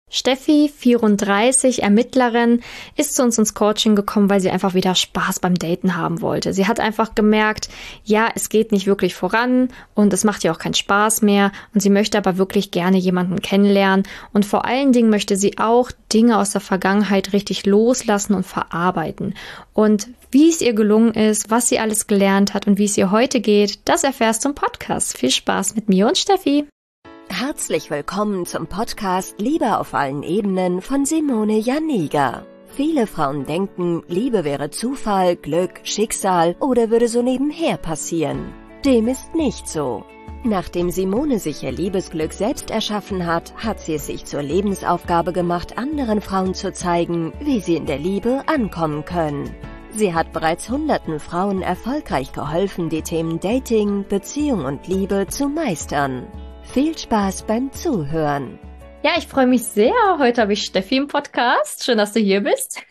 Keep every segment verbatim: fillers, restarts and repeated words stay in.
Steffi, vierunddreißig, Ermittlerin, ist zu uns ins Coaching gekommen, weil sie einfach wieder Spaß beim Daten haben wollte. Sie hat einfach gemerkt, ja, es geht nicht wirklich voran und es macht ihr auch keinen Spaß mehr und sie möchte aber wirklich gerne jemanden kennenlernen und vor allen Dingen möchte sie auch Dinge aus der Vergangenheit richtig loslassen und verarbeiten. Und wie es ihr gelungen ist, was sie alles gelernt hat und wie es ihr heute geht, das erfährst du im Podcast. Viel Spaß mit mir und Steffi. Herzlich willkommen zum Podcast Liebe auf allen Ebenen von Simone Janiga. Viele Frauen denken, Liebe wäre Zufall, Glück, Schicksal oder würde so nebenher passieren. Dem ist nicht so. Nachdem Simone sich ihr Liebesglück selbst erschaffen hat, hat sie es sich zur Lebensaufgabe gemacht, anderen Frauen zu zeigen, wie sie in der Liebe ankommen können. Sie hat bereits hunderten Frauen erfolgreich geholfen, die Themen Dating, Beziehung und Liebe zu meistern. Viel Spaß beim Zuhören. Ja, ich freue mich sehr. Heute habe ich Steffi im Podcast. Schön, dass du hier bist.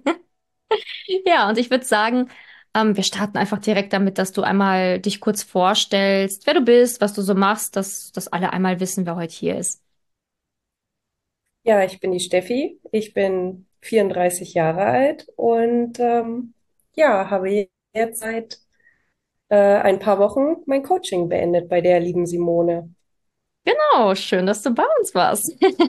Ja, und ich würde sagen, ähm, wir starten einfach direkt damit, dass du einmal dich kurz vorstellst, wer du bist, was du so machst, dass, dass alle einmal wissen, wer heute hier ist. Ja, ich bin die Steffi. Ich bin vierunddreißig Jahre alt und ähm, ja, habe jetzt seit äh, ein paar Wochen mein Coaching beendet bei der lieben Simone. Genau, schön, dass du bei uns warst.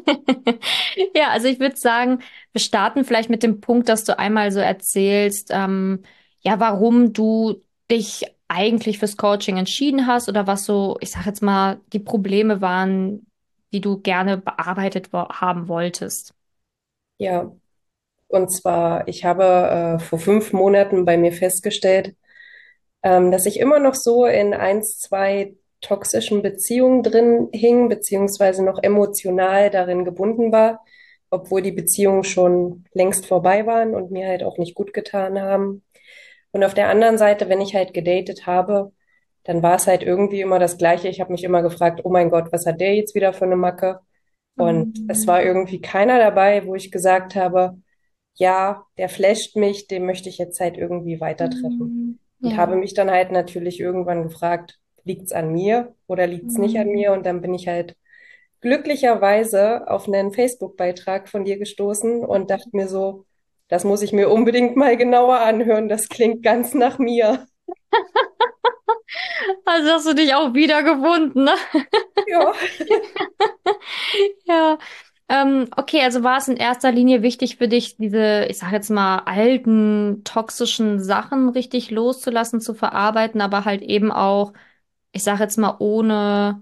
Ja, also ich würde sagen, wir starten vielleicht mit dem Punkt, dass du einmal so erzählst, ähm, ja, warum du dich eigentlich fürs Coaching entschieden hast oder was so, ich sag jetzt mal, die Probleme waren, die du gerne bearbeitet wo haben wolltest. Ja, und zwar, ich habe äh, vor fünf Monaten bei mir festgestellt, ähm, dass ich immer noch so in eins, zwei toxischen Beziehungen drin hing, beziehungsweise noch emotional darin gebunden war, obwohl die Beziehungen schon längst vorbei waren und mir halt auch nicht gut getan haben. Und auf der anderen Seite, wenn ich halt gedatet habe, dann war es halt irgendwie immer das Gleiche. Ich habe mich immer gefragt, oh mein Gott, was hat der jetzt wieder für eine Macke? Und es Mhm. war irgendwie keiner dabei, wo ich gesagt habe, ja, der flasht mich, den möchte ich jetzt halt irgendwie weiter treffen. Mhm. Und Ja. habe mich dann halt natürlich irgendwann gefragt, liegt's an mir oder liegt's nicht an Mhm. mir? Und dann bin ich halt glücklicherweise auf einen Facebook-Beitrag von dir gestoßen und dachte mir so, das muss ich mir unbedingt mal genauer anhören. Das klingt ganz nach mir. Also hast du dich auch wiedergefunden, ne? Ja. Ja. Ähm, okay, also war es in erster Linie wichtig für dich, diese, ich sag jetzt mal, alten, toxischen Sachen richtig loszulassen, zu verarbeiten, aber halt eben auch, ich sag jetzt mal, ohne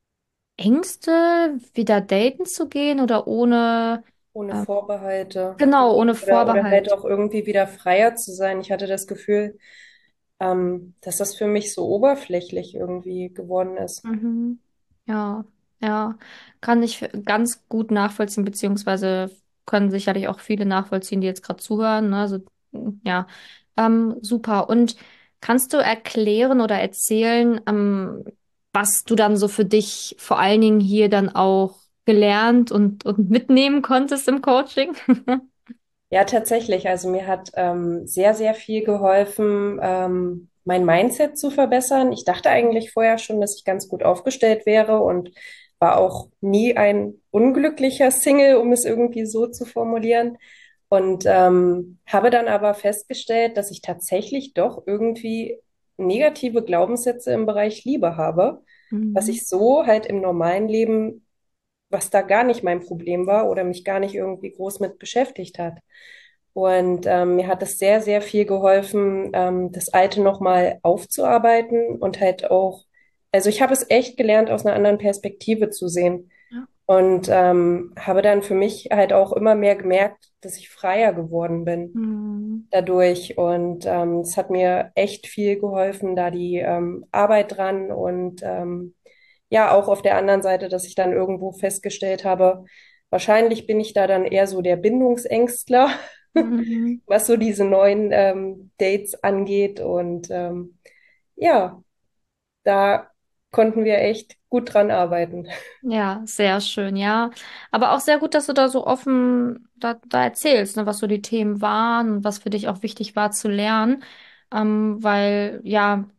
Ängste wieder daten zu gehen oder ohne, Ohne äh, Vorbehalte. genau, ohne Oder, oder halt Vorbehalt. auch irgendwie wieder freier zu sein. Ich hatte das Gefühl, ähm, dass das für mich so oberflächlich irgendwie geworden ist. Mhm. Ja, ja, kann ich ganz gut nachvollziehen, beziehungsweise können sicherlich auch viele nachvollziehen, die jetzt gerade zuhören. Ne? Also, ja, ähm, super. Und kannst du erklären oder erzählen, ähm, was du dann so für dich vor allen Dingen hier dann auch gelernt und, und mitnehmen konntest im Coaching? Ja, tatsächlich. Also mir hat ähm, sehr, sehr viel geholfen, ähm, mein Mindset zu verbessern. Ich dachte eigentlich vorher schon, dass ich ganz gut aufgestellt wäre und war auch nie ein unglücklicher Single, um es irgendwie so zu formulieren. Und ähm, habe dann aber festgestellt, dass ich tatsächlich doch irgendwie negative Glaubenssätze im Bereich Liebe habe, was Mhm. ich so halt im normalen Leben, was da gar nicht mein Problem war oder mich gar nicht irgendwie groß mit beschäftigt hat. Und ähm, mir hat es sehr, sehr viel geholfen, ähm, das Alte nochmal aufzuarbeiten und halt auch, also ich habe es echt gelernt, aus einer anderen Perspektive zu sehen. Ja. Und ähm, habe dann für mich halt auch immer mehr gemerkt, dass ich freier geworden bin Mhm. dadurch. Und ähm, es hat mir echt viel geholfen, da die ähm, Arbeit dran und ähm, ja, auch auf der anderen Seite, dass ich dann irgendwo festgestellt habe, wahrscheinlich bin ich da dann eher so der Bindungsängstler, Mhm. was so diese neuen ähm, Dates angeht. Und ähm, ja, da konnten wir echt gut dran arbeiten. Ja, sehr schön, ja. Aber auch sehr gut, dass du da so offen da, da erzählst, ne, was so die Themen waren und was für dich auch wichtig war zu lernen. Ähm, weil, ja,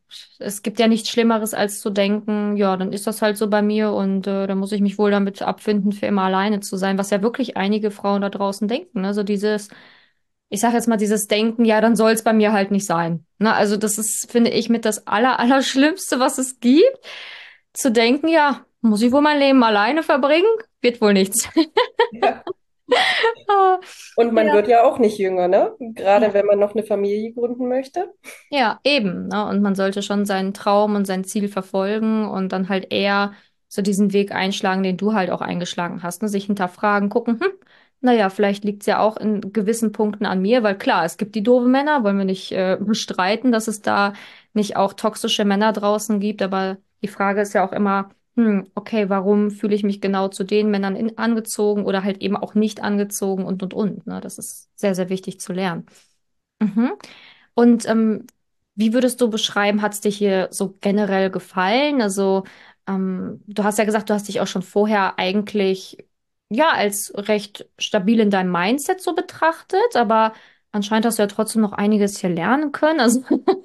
es gibt ja nichts Schlimmeres, als zu denken, ja, dann ist das halt so bei mir und äh, dann muss ich mich wohl damit abfinden, für immer alleine zu sein, was ja wirklich einige Frauen da draußen denken. Ne? Also dieses, ich sage jetzt mal, dieses Denken, ja, dann soll es bei mir halt nicht sein. Ne? Also das ist, finde ich, mit das Aller, Allerschlimmste, was es gibt, zu denken, ja, muss ich wohl mein Leben alleine verbringen? Wird wohl nichts. Ja. Ah, Und man ja. wird ja auch nicht jünger, ne? Gerade Ja. wenn man noch eine Familie gründen möchte. Ja, eben, ne? Und man sollte schon seinen Traum und sein Ziel verfolgen und dann halt eher so diesen Weg einschlagen, den du halt auch eingeschlagen hast, ne? Sich hinterfragen, gucken, hm, naja, vielleicht liegt's ja auch in gewissen Punkten an mir, weil klar, es gibt die doofen Männer, wollen wir nicht äh, bestreiten, dass es da nicht auch toxische Männer draußen gibt, aber die Frage ist ja auch immer, hm, okay, warum fühle ich mich genau zu den Männern in, angezogen oder halt eben auch nicht angezogen und und und, ne? Das ist sehr, sehr wichtig zu lernen. Mhm. Und ähm, wie würdest du beschreiben, hat es dir hier so generell gefallen? Also, ähm, du hast ja gesagt, du hast dich auch schon vorher eigentlich ja als recht stabil in deinem Mindset so betrachtet, aber anscheinend hast du ja trotzdem noch einiges hier lernen können. Also,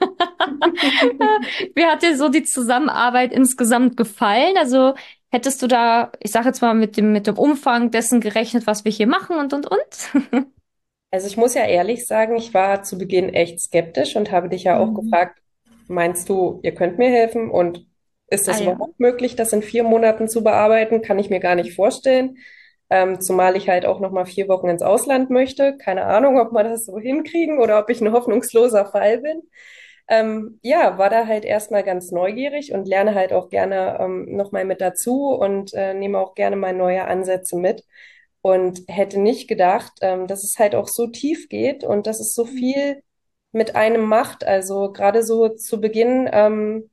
wie hat dir so die Zusammenarbeit insgesamt gefallen? Also, hättest du da, ich sage jetzt mal, mit dem, mit dem Umfang dessen gerechnet, was wir hier machen und und und? Also ich muss ja ehrlich sagen, ich war zu Beginn echt skeptisch und habe dich ja auch Mhm. gefragt, meinst du, ihr könnt mir helfen? Und ist Ah es ja. überhaupt möglich, das in vier Monaten zu bearbeiten? Kann ich mir gar nicht vorstellen. Ähm, zumal ich halt auch noch mal vier Wochen ins Ausland möchte. Keine Ahnung, ob wir das so hinkriegen oder ob ich ein hoffnungsloser Fall bin. Ähm, ja, war da halt erstmal ganz neugierig und lerne halt auch gerne ähm, nochmal mit dazu und äh, nehme auch gerne mal neue Ansätze mit. Und hätte nicht gedacht, ähm, dass es halt auch so tief geht und dass es so viel mit einem macht. Also gerade so zu Beginn, ähm,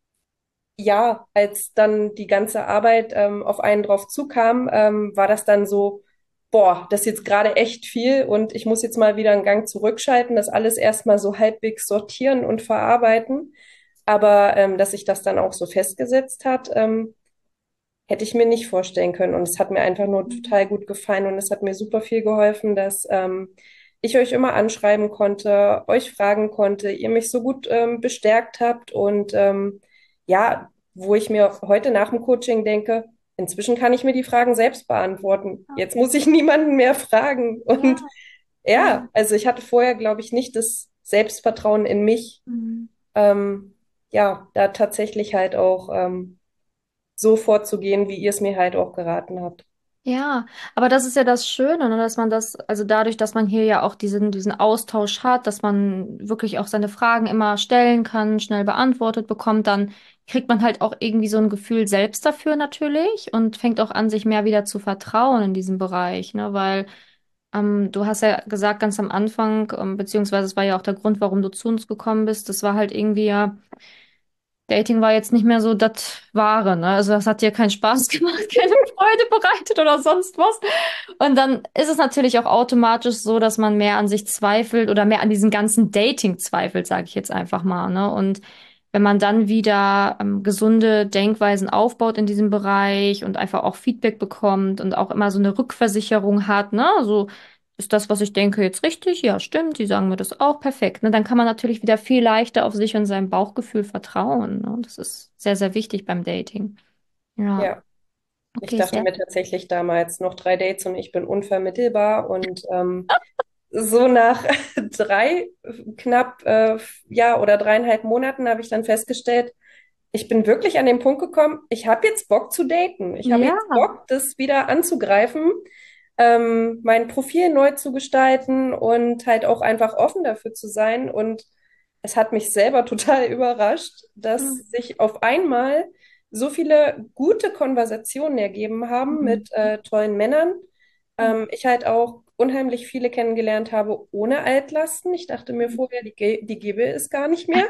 ja, als dann die ganze Arbeit ähm, auf einen drauf zukam, ähm, war das dann so, boah, das ist jetzt gerade echt viel und ich muss jetzt mal wieder einen Gang zurückschalten, das alles erstmal so halbwegs sortieren und verarbeiten. Aber ähm, dass sich das dann auch so festgesetzt hat, ähm, hätte ich mir nicht vorstellen können. Und es hat mir einfach nur total gut gefallen und es hat mir super viel geholfen, dass ähm, ich euch immer anschreiben konnte, euch fragen konnte, ihr mich so gut ähm, bestärkt habt und ähm, ja, wo ich mir heute nach dem Coaching denke, inzwischen kann ich mir die Fragen selbst beantworten. Jetzt muss ich niemanden mehr fragen. Und Ja. ja, Ja. also ich hatte vorher, glaube ich, nicht das Selbstvertrauen in mich, Mhm. ähm, ja, da tatsächlich halt auch ähm, so vorzugehen, wie ihr es mir halt auch geraten habt. Ja, aber das ist ja das Schöne, ne, dass man das, also dadurch, dass man hier ja auch diesen, diesen Austausch hat, dass man wirklich auch seine Fragen immer stellen kann, schnell beantwortet bekommt, dann kriegt man halt auch irgendwie so ein Gefühl selbst dafür natürlich und fängt auch an, sich mehr wieder zu vertrauen in diesem Bereich, ne, weil ähm, du hast ja gesagt ganz am Anfang, ähm, beziehungsweise es war ja auch der Grund, warum du zu uns gekommen bist, das war halt irgendwie ja Dating war jetzt nicht mehr so das Wahre, ne? Also das hat dir keinen Spaß gemacht, keine Freude bereitet oder sonst was. Und dann ist es natürlich auch automatisch so, dass man mehr an sich zweifelt oder mehr an diesem ganzen Dating zweifelt, sage ich jetzt einfach mal, ne? Und wenn man dann wieder ähm, gesunde Denkweisen aufbaut in diesem Bereich und einfach auch Feedback bekommt und auch immer so eine Rückversicherung hat, ne? So ist das, was ich denke, jetzt richtig? Ja, stimmt. Die sagen mir das auch perfekt. Ne? Dann kann man natürlich wieder viel leichter auf sich und sein Bauchgefühl vertrauen. Ne? Das ist sehr, sehr wichtig beim Dating. Ja, Ja, ich okay, dachte sehr. mir tatsächlich damals noch drei Dates und ich bin unvermittelbar und ähm, so nach drei, knapp, äh, ja, oder dreieinhalb Monaten habe ich dann festgestellt, ich bin wirklich an den Punkt gekommen, ich habe jetzt Bock zu daten. Ich habe Ja. jetzt Bock, das wieder anzugreifen, ähm, mein Profil neu zu gestalten und halt auch einfach offen dafür zu sein. Und es hat mich selber total überrascht, dass sich auf einmal so viele gute Konversationen ergeben haben Mhm. mit äh, tollen Männern. Ähm, ich halt auch unheimlich viele kennengelernt habe ohne Altlasten. Ich dachte mir vorher, die, Ge- die gäbe es gar nicht mehr.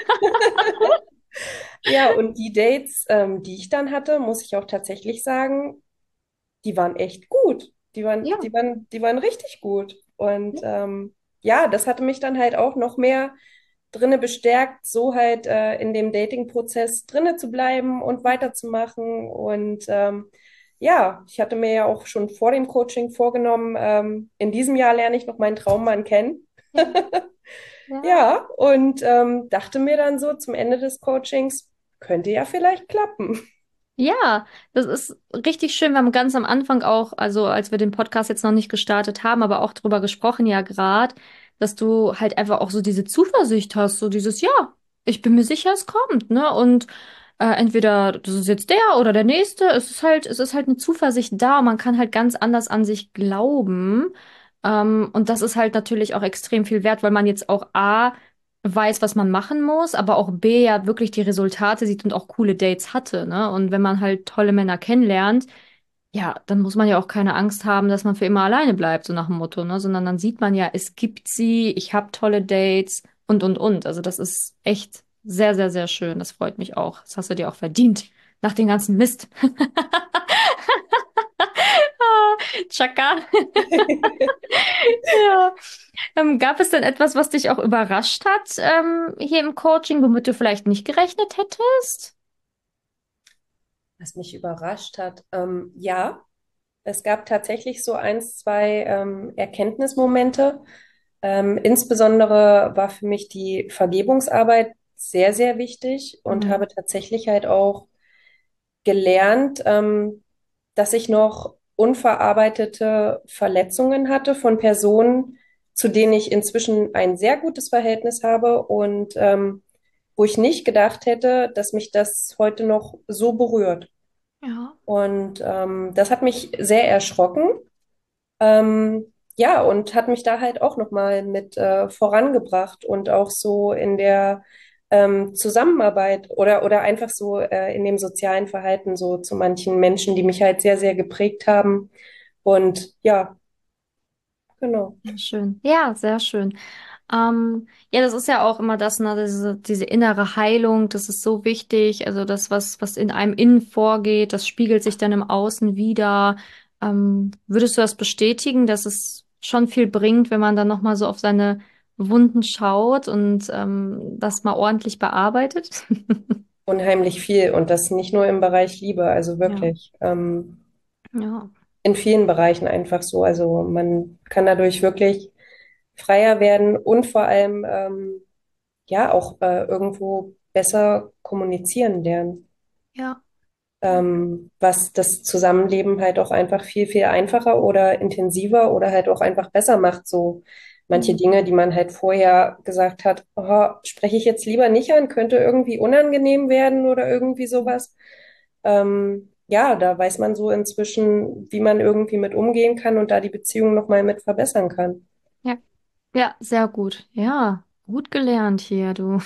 Ja, und die Dates, ähm, die ich dann hatte, muss ich auch tatsächlich sagen, die waren echt gut. Die waren, Ja. die waren, die waren richtig gut. Und ähm, ja, das hatte mich dann halt auch noch mehr drinne bestärkt, so halt äh, in dem Dating-Prozess drinne zu bleiben und weiterzumachen. Und ähm, ja, ich hatte mir ja auch schon vor dem Coaching vorgenommen, ähm, in diesem Jahr lerne ich noch meinen Traummann kennen. Ja. Ja. Ja, und ähm, dachte mir dann so zum Ende des Coachings, könnte ja vielleicht klappen. Ja, das ist richtig schön. Wir haben ganz am Anfang auch, also als wir den Podcast jetzt noch nicht gestartet haben, aber auch drüber gesprochen, ja, gerade, dass du halt einfach auch so diese Zuversicht hast, so dieses, ja, ich bin mir sicher, es kommt, ne? Und äh, entweder das ist jetzt der oder der nächste, es ist halt, es ist halt eine Zuversicht da und man kann halt ganz anders an sich glauben. Ähm, und das ist halt natürlich auch extrem viel wert, weil man jetzt auch A, weiß, was man machen muss, aber auch B, ja wirklich die Resultate sieht und auch coole Dates hatte, ne? Und wenn man halt tolle Männer kennenlernt, ja, dann muss man ja auch keine Angst haben, dass man für immer alleine bleibt, so nach dem Motto, ne? Sondern dann sieht man ja, es gibt sie, ich habe tolle Dates und und und. Also das ist echt sehr, sehr, sehr schön. Das freut mich auch. Das hast du dir auch verdient. Nach dem ganzen Mist. Chaka. Ja. Ähm, gab es denn etwas, was dich auch überrascht hat, ähm, hier im Coaching, womit du vielleicht nicht gerechnet hättest? Was mich überrascht hat, ähm, ja, es gab tatsächlich so eins, zwei ähm, Erkenntnismomente. Ähm, insbesondere war für mich die Vergebungsarbeit sehr, sehr wichtig und Mhm. habe tatsächlich halt auch gelernt, ähm, dass ich noch unverarbeitete Verletzungen hatte von Personen, zu denen ich inzwischen ein sehr gutes Verhältnis habe und ähm, wo ich nicht gedacht hätte, dass mich das heute noch so berührt. Ja. Und ähm, das hat mich sehr erschrocken. Ähm, ja, und hat mich da halt auch nochmal mit äh, vorangebracht und auch so in der ähm, Zusammenarbeit oder, oder einfach so äh, in dem sozialen Verhalten so zu manchen Menschen, die mich halt sehr, sehr geprägt haben. Und ja, genau. Sehr schön. Ja, sehr schön. Ähm, ja, das ist ja auch immer das, ne, diese, diese innere Heilung, das ist so wichtig. Also das, was, was in einem innen vorgeht, das spiegelt sich dann im Außen wieder. Ähm, würdest du das bestätigen, dass es schon viel bringt, wenn man dann nochmal so auf seine Wunden schaut und ähm, das mal ordentlich bearbeitet? Unheimlich viel und das nicht nur im Bereich Liebe, also Ja, wirklich ähm, ja, in vielen Bereichen einfach so. Also man kann dadurch wirklich freier werden und vor allem ähm, ja auch äh, irgendwo besser kommunizieren lernen, ja. ähm, was das Zusammenleben halt auch einfach viel, viel einfacher oder intensiver oder halt auch einfach besser macht. So manche Mhm. Dinge, die man halt vorher gesagt hat, oh, spreche ich jetzt lieber nicht an, könnte irgendwie unangenehm werden oder irgendwie sowas. Ähm, ja, da weiß man so inzwischen, wie man irgendwie mit umgehen kann und da die Beziehung nochmal mit verbessern kann. Ja. Ja, sehr gut. Ja, gut gelernt hier, du.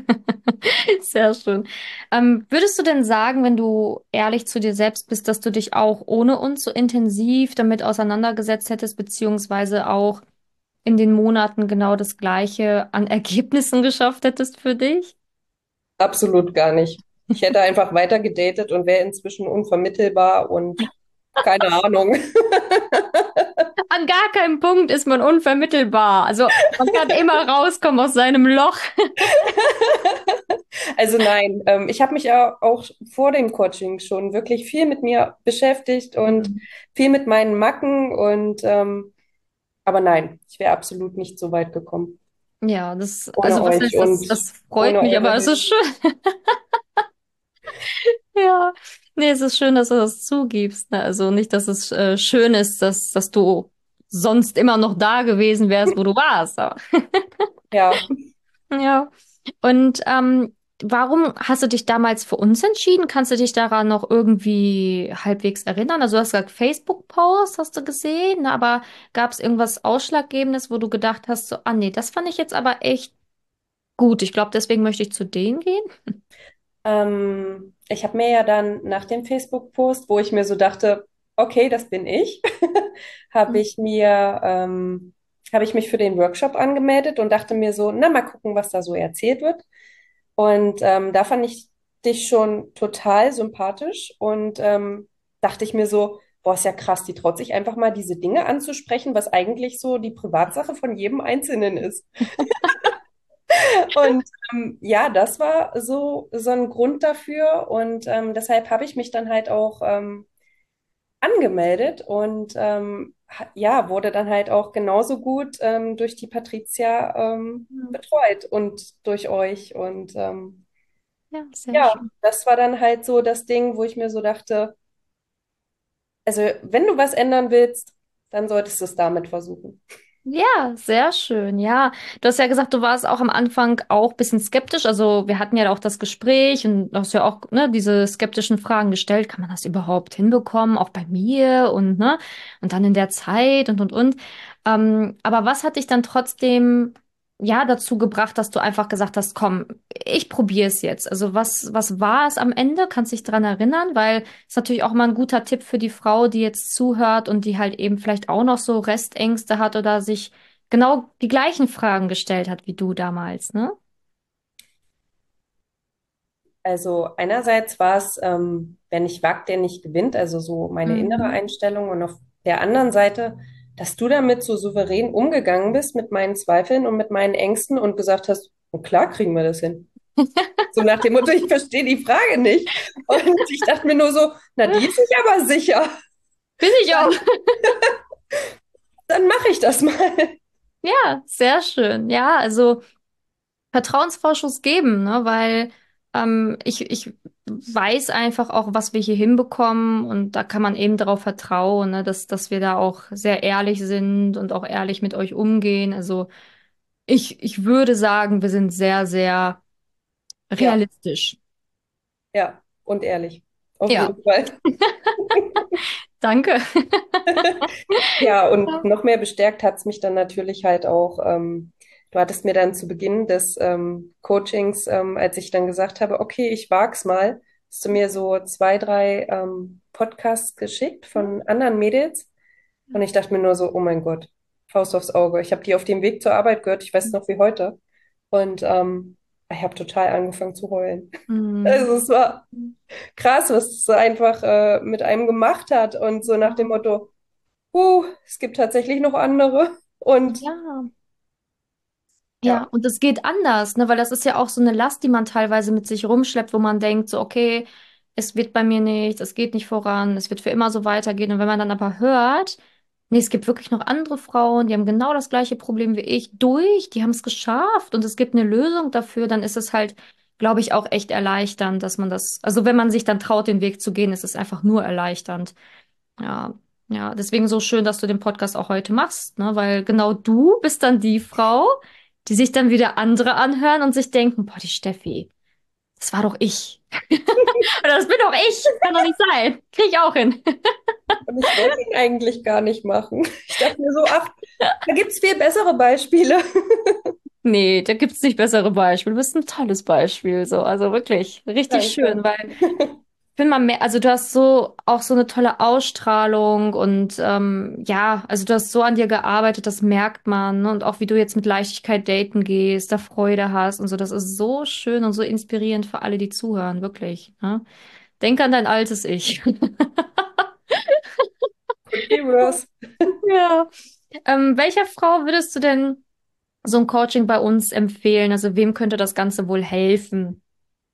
Sehr schön. Ähm, würdest du denn sagen, wenn du ehrlich zu dir selbst bist, dass du dich auch ohne uns so intensiv damit auseinandergesetzt hättest, beziehungsweise auch in den Monaten genau das Gleiche an Ergebnissen geschafft hättest für dich? Absolut gar nicht. Ich hätte einfach weiter gedatet und wäre inzwischen unvermittelbar und keine Ahnung. An gar keinem Punkt ist man unvermittelbar. Also man kann immer rauskommen aus seinem Loch. Also nein, ähm, ich habe mich ja auch vor dem Coaching schon wirklich viel mit mir beschäftigt und Mhm. viel mit meinen Macken und ähm, aber nein, ich wäre absolut nicht so weit gekommen. Ja, das, Ohne also was euch heißt das? und Das freut ohne mich, eure aber es ist Hilfe. schön. Ja, nee, es ist schön, dass du das zugibst. Ne? Also nicht, dass es äh, schön ist, dass, dass du sonst immer noch da gewesen wärst, wo du warst. Aber, Ja, ja. Und ähm, warum hast du dich damals für uns entschieden? Kannst du dich daran noch irgendwie halbwegs erinnern? Also du hast gesagt, Facebook-Post hast du gesehen, ne? Aber gab es irgendwas Ausschlaggebendes, wo du gedacht hast, so, ah nee, das fand ich jetzt aber echt gut. Ich glaube, deswegen möchte ich zu denen gehen. ähm, ich habe mir ja dann nach dem Facebook-Post, wo ich mir so dachte, okay, das bin ich, habe ich mir, ähm, habe ich mich für den Workshop angemeldet und dachte mir so, na, mal gucken, was da so erzählt wird. Und ähm, da fand ich dich schon total sympathisch und ähm, dachte ich mir so, boah, ist ja krass, die traut sich einfach mal diese Dinge anzusprechen, was eigentlich so die Privatsache von jedem Einzelnen ist. Und ähm, ja, das war so, so ein Grund dafür und ähm, deshalb habe ich mich dann halt auch ähm, angemeldet und ähm, ja, wurde dann halt auch genauso gut ähm, durch die Patricia ähm, Ja, betreut und durch euch. Und ähm, ja, sehr ja, schön. das war dann halt so das Ding, wo ich mir so dachte, also wenn du was ändern willst, dann solltest du es damit versuchen. Ja, sehr schön. Ja, du hast ja gesagt, du warst auch am Anfang auch ein bisschen skeptisch. Also wir hatten ja auch das Gespräch und du hast ja auch ne, diese skeptischen Fragen gestellt. Kann man das überhaupt hinbekommen? Auch bei mir und ne und dann in der Zeit und und und. Ähm, aber was hat dich dann trotzdem ja dazu gebracht, dass du einfach gesagt hast, komm, ich probiere es jetzt. Also was was war es am Ende? Kannst du dich dran erinnern? Weil ist natürlich auch mal ein guter Tipp für die Frau, die jetzt zuhört und die halt eben vielleicht auch noch so Restängste hat oder sich genau die gleichen Fragen gestellt hat wie du damals, ne? Also einerseits war es, ähm, wer nicht wagt, der nicht gewinnt, also so meine innere Mhm. Einstellung. Und auf der anderen Seite, dass du damit so souverän umgegangen bist mit meinen Zweifeln und mit meinen Ängsten und gesagt hast, oh, klar kriegen wir das hin. So nach dem Motto, ich verstehe die Frage nicht. Und ich dachte mir nur so, na, die ist sich aber sicher. Bin ich auch. Dann mache ich das mal. Ja, sehr schön. Ja, also Vertrauensvorschuss geben, ne? Weil ähm, ich, ich weiß einfach auch, was wir hier hinbekommen und da kann man eben darauf vertrauen, ne? Dass, dass wir da auch sehr ehrlich sind und auch ehrlich mit euch umgehen. Also ich, ich würde sagen, wir sind sehr, sehr Ja, realistisch. ja, und ehrlich. Auf Ja, jeden Fall. danke. Ja, und noch mehr bestärkt hat es mich dann natürlich halt auch, ähm, du hattest mir dann zu Beginn des ähm, Coachings, ähm, als ich dann gesagt habe, okay, ich wag's mal, hast du mir so zwei, drei ähm, Podcasts geschickt von anderen Mädels und ich dachte mir nur so, oh mein Gott, Faust aufs Auge. Ich habe die auf dem Weg zur Arbeit gehört, ich weiß noch wie heute und ähm, ich habe total angefangen zu heulen. Hm. Also es war krass, was es einfach äh, mit einem gemacht hat und so nach dem Motto, uh, es gibt tatsächlich noch andere. Und Ja. Ja, ja, und es geht anders, ne? Weil das ist ja auch so eine Last, die man teilweise mit sich rumschleppt, wo man denkt, so, okay, es wird bei mir nicht, es geht nicht voran, es wird für immer so weitergehen. Und wenn man dann aber hört, nee, es gibt wirklich noch andere Frauen, die haben genau das gleiche Problem wie ich durch, die haben es geschafft und es gibt eine Lösung dafür, dann ist es halt, glaube ich, auch echt erleichternd, dass man das, also wenn man sich dann traut, den Weg zu gehen, ist es einfach nur erleichternd. Ja, ja, deswegen so schön, dass du den Podcast auch heute machst, ne? Weil genau du bist dann die Frau, die sich dann wieder andere anhören und sich denken, boah, die Steffi, das war doch ich. Oder das bin doch ich. Kann doch nicht sein. Krieg ich auch hin. und ich wollte ihn eigentlich gar nicht machen. Ich dachte mir so, ach, da gibt's viel bessere Beispiele. Nee, da gibt's nicht bessere Beispiele. Du bist ein tolles Beispiel, so. Also wirklich, richtig schön, Danke. weil ich finde man mehr, also du hast so auch so eine tolle Ausstrahlung und ähm, ja, also du hast so an dir gearbeitet, das merkt man, ne? Und auch wie du jetzt mit Leichtigkeit daten gehst, da Freude hast und so, das ist so schön und so inspirierend für alle, die zuhören, wirklich. Ne? Denk an dein altes Ich. Could be worse. Ja. Ähm, welcher Frau würdest du denn so ein Coaching bei uns empfehlen? Also wem könnte das Ganze wohl helfen?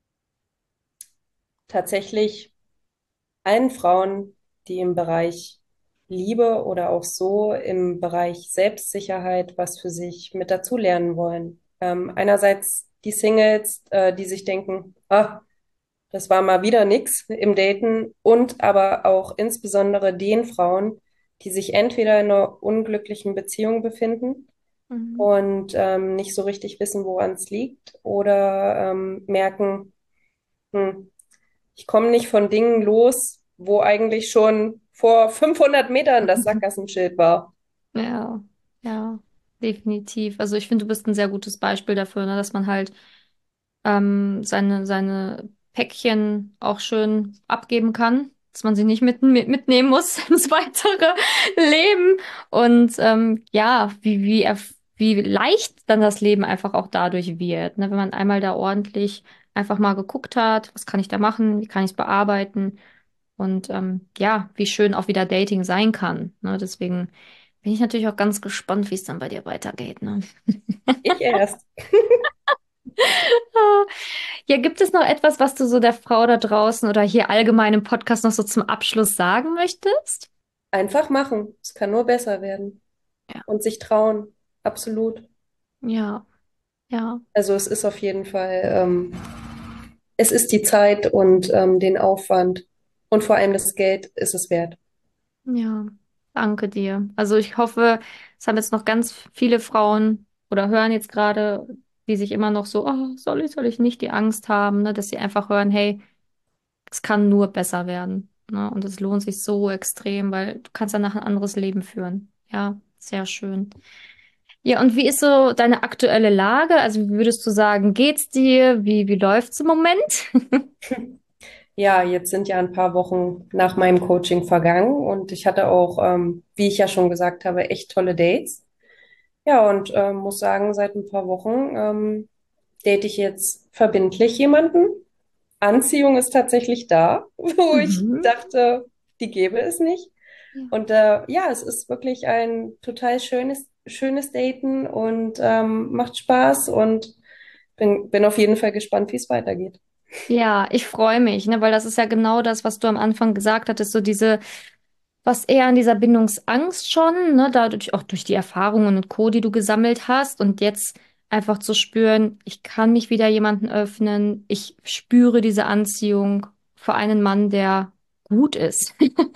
Tatsächlich allen Frauen, die im Bereich Liebe oder auch so im Bereich Selbstsicherheit was für sich mit dazu lernen wollen. Ähm, einerseits die Singles, äh, die sich denken, ah, das war mal wieder nix im Daten und aber auch insbesondere den Frauen, die sich entweder in einer unglücklichen Beziehung befinden Mhm. und ähm, nicht so richtig wissen, woran es liegt oder ähm, merken, hm, ich komme nicht von Dingen los, wo eigentlich schon vor fünfhundert Metern das Sackgassenschild war. Ja, ja, definitiv. Also ich finde, du bist ein sehr gutes Beispiel dafür, ne, dass man halt ähm, seine, seine Päckchen auch schön abgeben kann, dass man sie nicht mit, mit, mitnehmen muss ins weitere Leben. Und ähm, ja, wie, wie, erf- wie leicht dann das Leben einfach auch dadurch wird, ne? Wenn man einmal da ordentlich einfach mal geguckt hat, was kann ich da machen, wie kann ich es bearbeiten und ähm, ja, wie schön auch wieder Dating sein kann. Ne? Deswegen bin ich natürlich auch ganz gespannt, wie es dann bei dir weitergeht. Ne? Ich erst. Ja, gibt es noch etwas, was du so der Frau da draußen oder hier allgemein im Podcast noch so zum Abschluss sagen möchtest? Einfach machen. Es kann nur besser werden. Ja, Und sich trauen. Absolut. ja, ja, Also es ist auf jeden Fall, ähm, es ist die Zeit und ähm, den Aufwand und vor allem das Geld ist es wert. ja. Danke dir. Also ich hoffe, es haben jetzt noch ganz viele Frauen oder hören jetzt gerade, die sich immer noch so, oh, soll ich, soll ich nicht die Angst haben, ne, dass sie einfach hören, hey, es kann nur besser werden. Ne? Und es lohnt sich so extrem, weil du kannst danach ein anderes Leben führen. Ja, sehr schön. Ja, und wie ist so deine aktuelle Lage? Also, wie würdest du sagen, geht's dir? Wie, wie läuft's im Moment? Ja, jetzt sind ja ein paar Wochen nach meinem Coaching vergangen und ich hatte auch, ähm, wie ich ja schon gesagt habe, echt tolle Dates. Ja, und ähm, muss sagen, seit ein paar Wochen ähm, date ich jetzt verbindlich jemanden. Anziehung ist tatsächlich da, wo ich Mhm. dachte, die gäbe es nicht. Ja. Und äh, ja, es ist wirklich ein total schönes, schönes Daten und ähm, macht Spaß und bin, bin auf jeden Fall gespannt, wie es weitergeht. Ja, ich freue mich, ne, weil das ist ja genau das, was du am Anfang gesagt hattest, so diese, was eher an dieser Bindungsangst schon, ne, dadurch auch durch die Erfahrungen und Co., die du gesammelt hast und jetzt einfach zu spüren, ich kann mich wieder jemanden öffnen, ich spüre diese Anziehung für einen Mann, der gut ist.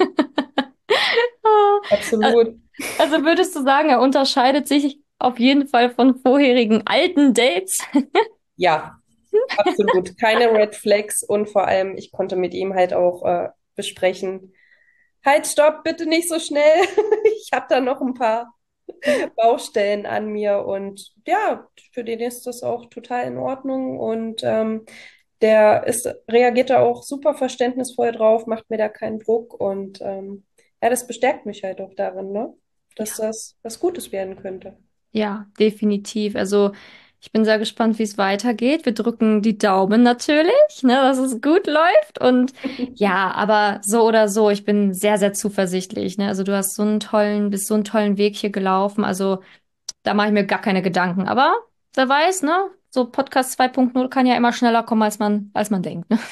Absolut. Also würdest du sagen, er unterscheidet sich auf jeden Fall von vorherigen alten Dates? Ja, absolut. Keine Red Flags und vor allem, ich konnte mit ihm halt auch äh, besprechen, halt, stopp, bitte nicht so schnell. Ich habe da noch ein paar Baustellen an mir und ja, für den ist das auch total in Ordnung und ähm, der ist, reagiert da auch super verständnisvoll drauf, macht mir da keinen Druck und ähm, ja, das bestärkt mich halt auch darin, ne? Dass Ja. das was Gutes werden könnte. Ja, definitiv. Also ich bin sehr gespannt, wie es weitergeht. Wir drücken die Daumen natürlich, ne, dass es gut läuft. Und ja, aber so oder so, ich bin sehr, sehr zuversichtlich. Ne? Also du hast so einen tollen, bist so einen tollen Weg hier gelaufen. Also da mache ich mir gar keine Gedanken. Aber wer weiß, ne? So Podcast zwei Punkt null kann ja immer schneller kommen, als man, als man denkt. Ne?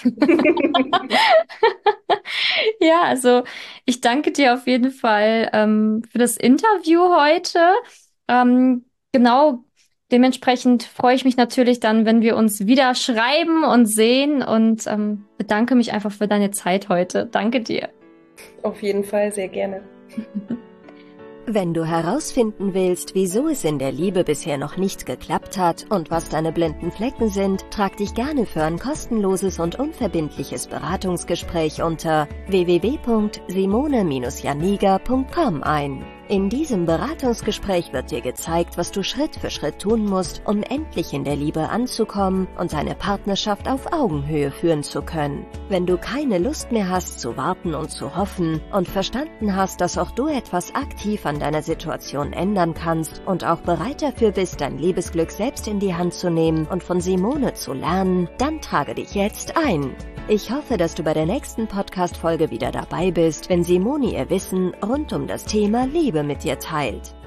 Ja, also ich danke dir auf jeden Fall ähm, für das Interview heute. Ähm, genau, dementsprechend freue ich mich natürlich dann, wenn wir uns wieder schreiben und sehen und ähm, bedanke mich einfach für deine Zeit heute. Danke dir. Auf jeden Fall sehr gerne. Wenn du herausfinden willst, wieso es in der Liebe bisher noch nicht geklappt hat und was deine blinden Flecken sind, trag dich gerne für ein kostenloses und unverbindliches Beratungsgespräch unter w w w punkt simone janiga punkt com ein. In diesem Beratungsgespräch wird dir gezeigt, was du Schritt für Schritt tun musst, um endlich in der Liebe anzukommen und deine Partnerschaft auf Augenhöhe führen zu können. Wenn du keine Lust mehr hast zu warten und zu hoffen und verstanden hast, dass auch du etwas aktiv an deiner Situation ändern kannst und auch bereit dafür bist, dein Liebesglück selbst in die Hand zu nehmen und von Simone zu lernen, dann trage dich jetzt ein. Ich hoffe, dass du bei der nächsten Podcast-Folge wieder dabei bist, wenn Simone ihr Wissen rund um das Thema Liebe mit dir teilt.